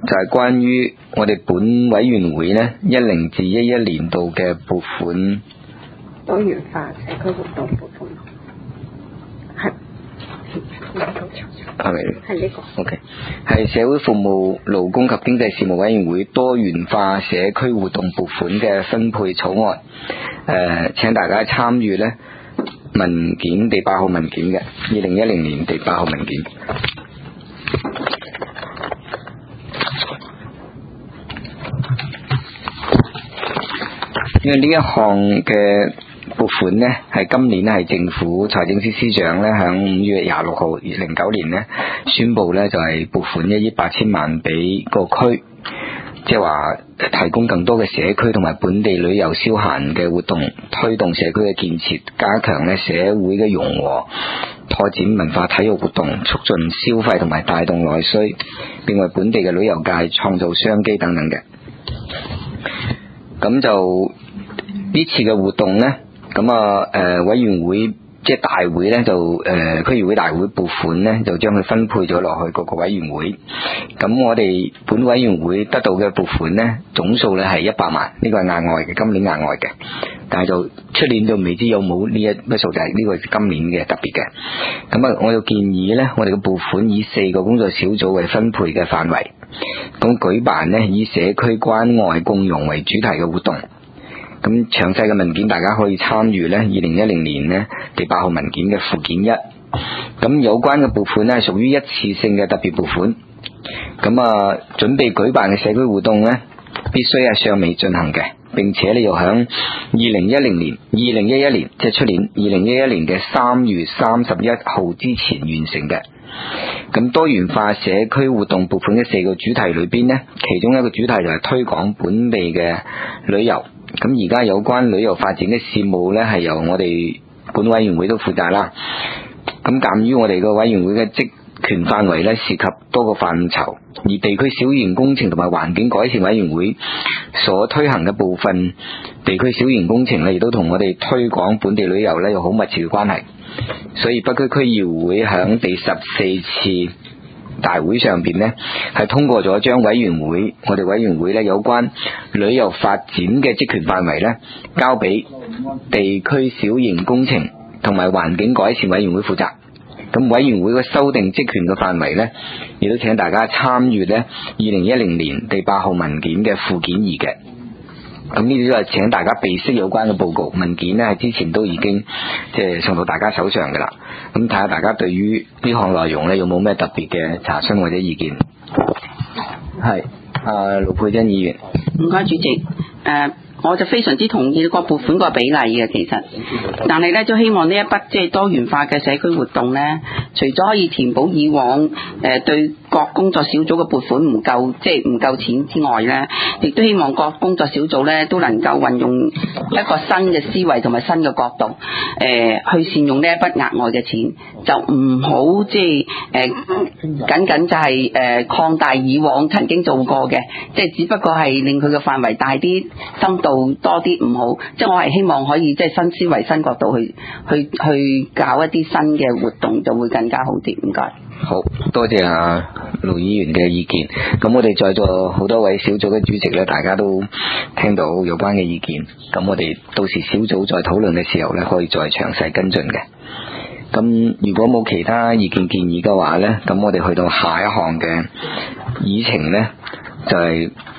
就係關於我哋本委員會呢10至11年度嘅撥款多元化社區活動撥款，係咪？係呢個。 OK， 係社會服務勞工及經濟事務委員會多元化社區活動撥款嘅分配草案。請大家參與呢文件第8號文件嘅2010年第8號文件。因為呢一項嘅撥款呢，係今年係政府財政司司長呢響5月26號2009年呢宣布呢，就係撥款1億8千萬俾個區，即係話提供更多嘅社區同埋本地旅遊消閒嘅活動，推動社區嘅建設，加強呢社會嘅融和，拓展文化體育活動，促進消費同埋帶動內需，並為本地嘅旅遊界創造商機等等嘅。咁就呢次嘅活動呢，委員會即係大會呢，就區議會大會撥款呢，就將佢分配咗落去各個委員會。咁我哋本委員會得到嘅撥款呢，總數呢係100萬，呢個係額外嘅，今年額外嘅。但係就出年就未知有冇呢一筆數，就係呢個係今年嘅特別嘅。咁我就建議呢，我哋嘅撥款以4個工作小組為分配嘅範圍，咁舉辦呢以社區關愛共融為主題嘅活動。咁詳細嘅文件大家可以參與呢2010年呢第8號文件嘅附件1。咁有關嘅撥款呢係屬於一次性嘅特別撥款。咁準備舉辦嘅社區活動呢，必須係尚未進行嘅，並且呢又響2011年即係出年2011年嘅3月31號之前完成嘅。咁多元化社區活動撥款嘅4個主題裏邊呢，其中一個主題就係推廣本地嘅旅遊。咁而家有關旅遊發展嘅事務呢，係由我哋本委員會都負責啦。咁鑒於我哋個委員會嘅職權範圍呢，涉及多個範疇，而地區小型工程同埋環境改善委員會所推行嘅部分地區小型工程呢，亦都同我哋推廣本地旅遊呢有好密切嘅關係。所以北區區議會響第14次大會上邊呢，係通過咗將我哋委員會呢有關旅遊發展嘅職權範圍呢，交俾地區小型工程同埋環境改善委員會負責。咁委員會嘅修訂職權嘅範圍呢，亦都請大家參閱呢2010年第8號文件嘅附件2嘅。咁呢啲都係請大家備悉有關嘅報告文件呢，係之前都已經即係送到大家手上噶啦。咁睇下大家對於呢項內容呢，有冇咩特別嘅查詢或者意見？係盧佩珍議員。 唔該主席。我就非常之同意個撥款個比例嘅，其實，但係咧都希望呢一筆即係多元化嘅社區活動咧，除咗可以填補以往對各工作小組嘅撥款唔夠，即係唔夠錢之外咧，亦都希望各工作小組咧都能夠運用一個新嘅思維同埋新嘅角度，去善用呢一筆額外嘅錢，就唔好即係僅僅就係擴大以往曾經做過嘅，即係只不過係令佢嘅範圍大啲，深度多啲唔好，即係我係希望可以即係新思維、新角度去搞一啲新嘅活動，就會更加好啲。唔該。 好多謝盧議員嘅意見。咁我哋在座好多位小組嘅主席呢，大家都聽到有關嘅意見。咁我哋到時小組再討論嘅時候呢，可以再詳細跟進嘅。咁如果冇其他意見建議嘅話呢，咁我哋去到下一項嘅議程呢，就係